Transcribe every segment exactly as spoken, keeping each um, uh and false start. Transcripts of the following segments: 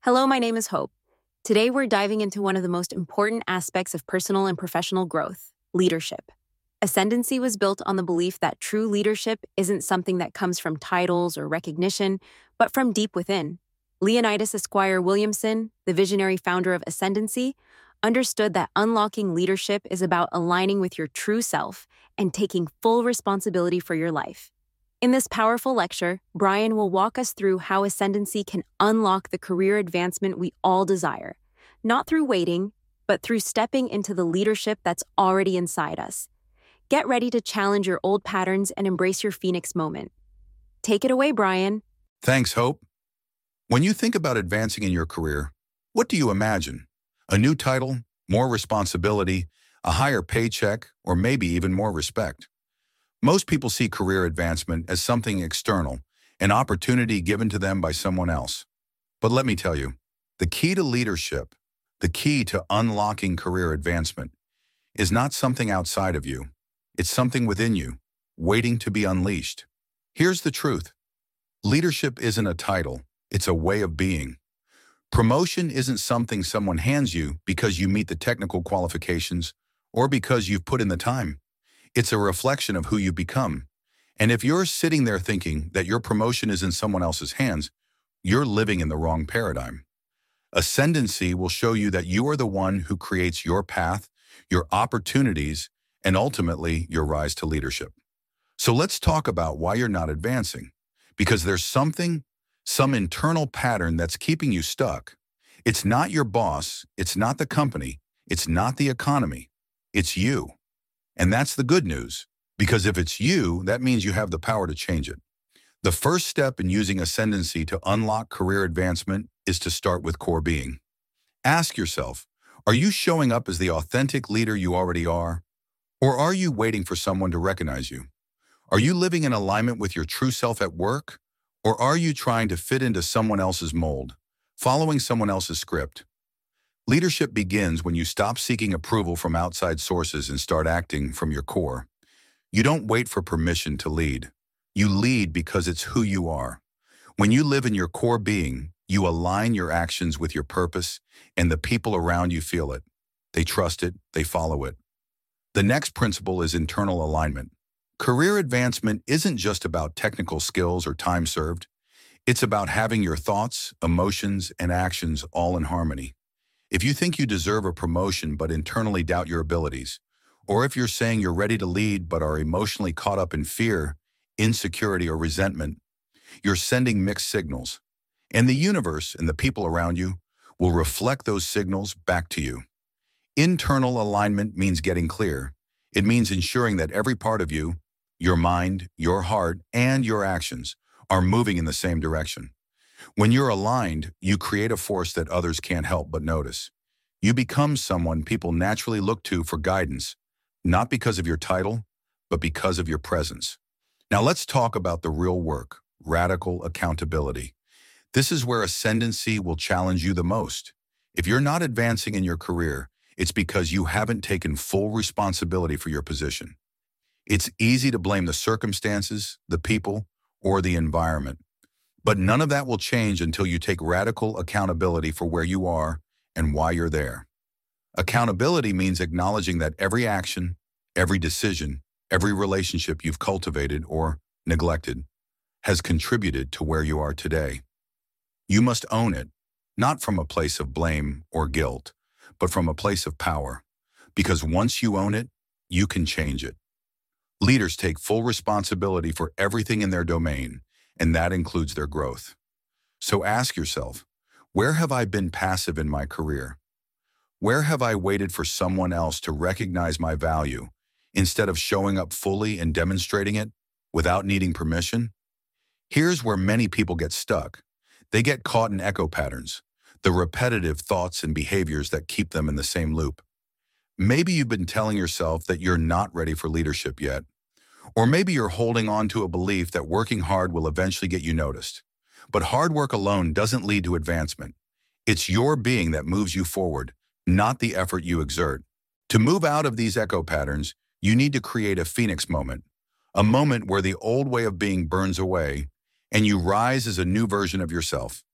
Hello, my name is Hope. Today we're diving into one of the most important aspects of personal and professional growth, leadership. Ascendancy was built on the belief that true leadership isn't something that comes from titles or recognition, but from deep within. Leonidas Esquire Williamson, the visionary founder of Ascendancy, understood that unlocking leadership is about aligning with your true self and taking full responsibility for your life. In this powerful lecture, Brian will walk us through how Ascendancy can unlock the career advancement we all desire, not through waiting, but through stepping into the leadership that's already inside us. Get ready to challenge your old patterns and embrace your Phoenix moment. Take it away, Brian. Thanks, Hope. When you think about advancing in your career, what do you imagine? A new title, more responsibility, a higher paycheck, or maybe even more respect? Most people see career advancement as something external, an opportunity given to them by someone else. But let me tell you, the key to leadership, the key to unlocking career advancement, is not something outside of you. It's something within you, waiting to be unleashed. Here's the truth. Leadership isn't a title, it's a way of being. Promotion isn't something someone hands you because you meet the technical qualifications or because you've put in the time. It's a reflection of who you become. And if you're sitting there thinking that your promotion is in someone else's hands, you're living in the wrong paradigm. Ascendancy will show you that you are the one who creates your path, your opportunities, and ultimately your rise to leadership. So let's talk about why you're not advancing. Because there's something, some internal pattern that's keeping you stuck. It's not your boss, it's not the company, it's not the economy, it's you. And that's the good news, because if it's you, that means you have the power to change it. The first step in using Ascendancy to unlock career advancement is to start with core being. Ask yourself, are you showing up as the authentic leader you already are? Or are you waiting for someone to recognize you? Are you living in alignment with your true self at work? Or are you trying to fit into someone else's mold, following someone else's script? Leadership begins when you stop seeking approval from outside sources and start acting from your core. You don't wait for permission to lead. You lead because it's who you are. When you live in your core being, you align your actions with your purpose, and the people around you feel it. They trust it, they follow it. The next principle is internal alignment. Career advancement isn't just about technical skills or time served. It's about having your thoughts, emotions, and actions all in harmony. If you think you deserve a promotion but internally doubt your abilities, or if you're saying you're ready to lead but are emotionally caught up in fear, insecurity, or resentment, you're sending mixed signals. And the universe and the people around you will reflect those signals back to you. Internal alignment means getting clear. It means ensuring that every part of you, your mind, your heart, and your actions are moving in the same direction. When you're aligned, you create a force that others can't help but notice. You become someone people naturally look to for guidance, not because of your title, but because of your presence. Now let's talk about the real work, radical accountability. This is where Ascendancy will challenge you the most. If you're not advancing in your career, it's because you haven't taken full responsibility for your position. It's easy to blame the circumstances, the people, or the environment. But none of that will change until you take radical accountability for where you are and why you're there. Accountability means acknowledging that every action, every decision, every relationship you've cultivated or neglected has contributed to where you are today. You must own it, not from a place of blame or guilt, but from a place of power. Because once you own it, you can change it. Leaders take full responsibility for everything in their domain, and that includes their growth. So ask yourself, where have I been passive in my career? Where have I waited for someone else to recognize my value instead of showing up fully and demonstrating it without needing permission? Here's where many people get stuck. They get caught in echo patterns, the repetitive thoughts and behaviors that keep them in the same loop. Maybe you've been telling yourself that you're not ready for leadership yet. Or maybe you're holding on to a belief that working hard will eventually get you noticed. But hard work alone doesn't lead to advancement. It's your being that moves you forward, not the effort you exert. To move out of these echo patterns, you need to create a Phoenix moment, a moment where the old way of being burns away and you rise as a new version of yourself.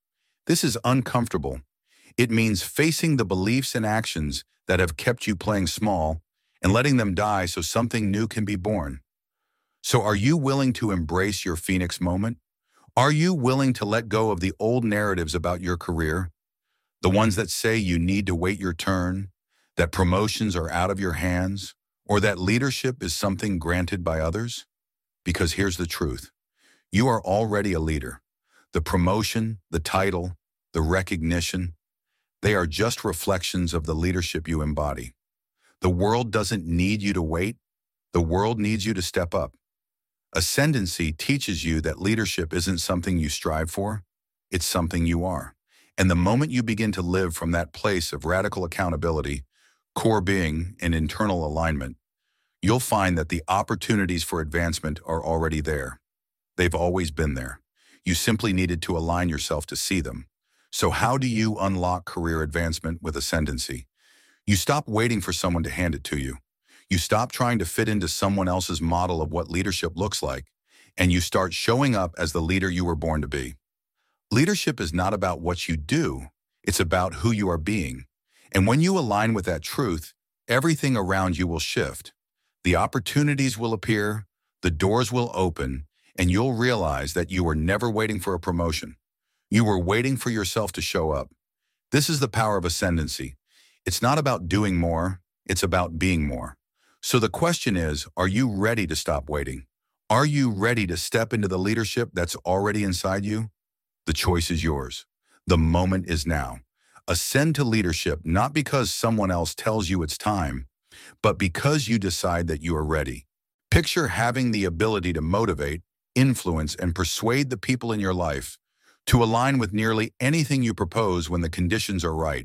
This is uncomfortable. It means facing the beliefs and actions that have kept you playing small and letting them die so something new can be born. So are you willing to embrace your Phoenix moment? Are you willing to let go of the old narratives about your career? The ones that say you need to wait your turn, that promotions are out of your hands, or that leadership is something granted by others? Because here's the truth. You are already a leader. The promotion, the title, the recognition, they are just reflections of the leadership you embody. The world doesn't need you to wait. The world needs you to step up. Ascendancy teaches you that leadership isn't something you strive for. It's something you are. And the moment you begin to live from that place of radical accountability, core being, and internal alignment, you'll find that the opportunities for advancement are already there. They've always been there. You simply needed to align yourself to see them. So how do you unlock career advancement with Ascendancy? You stop waiting for someone to hand it to you. You stop trying to fit into someone else's model of what leadership looks like, and you start showing up as the leader you were born to be. Leadership is not about what you do. It's about who you are being. And when you align with that truth, everything around you will shift. The opportunities will appear, the doors will open, and you'll realize that you were never waiting for a promotion. You were waiting for yourself to show up. This is the power of Ascendancy. It's not about doing more, it's about being more. So the question is, are you ready to stop waiting? Are you ready to step into the leadership that's already inside you? The choice is yours. The moment is now. Ascend to leadership not because someone else tells you it's time, but because you decide that you are ready. Picture having the ability to motivate, influence, and persuade the people in your life to align with nearly anything you propose when the conditions are right.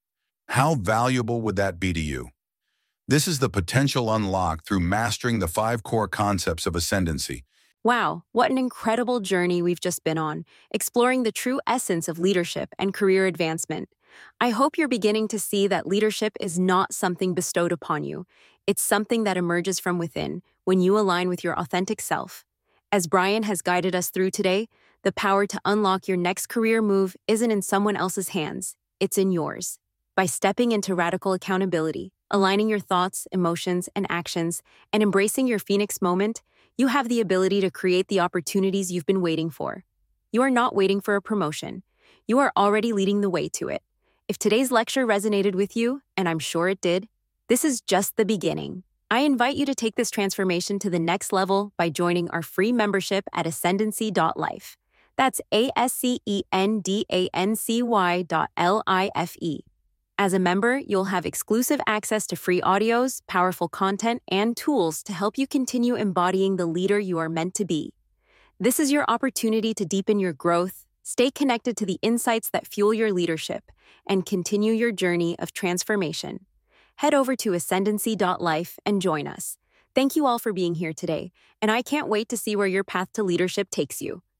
How valuable would that be to you? This is the potential unlocked through mastering the five core concepts of Ascendancy. Wow, what an incredible journey we've just been on, exploring the true essence of leadership and career advancement. I hope you're beginning to see that leadership is not something bestowed upon you. It's something that emerges from within when you align with your authentic self. As Brian has guided us through today, the power to unlock your next career move isn't in someone else's hands, it's in yours. By stepping into radical accountability, aligning your thoughts, emotions, and actions, and embracing your Phoenix moment, you have the ability to create the opportunities you've been waiting for. You are not waiting for a promotion. You are already leading the way to it. If today's lecture resonated with you, and I'm sure it did, this is just the beginning. I invite you to take this transformation to the next level by joining our free membership at ascendancy dot life. That's A S C E N D A N C Y dot L I F E. As a member, you'll have exclusive access to free audios, powerful content, and tools to help you continue embodying the leader you are meant to be. This is your opportunity to deepen your growth, stay connected to the insights that fuel your leadership, and continue your journey of transformation. Head over to ascendancy dot life and join us. Thank you all for being here today, and I can't wait to see where your path to leadership takes you.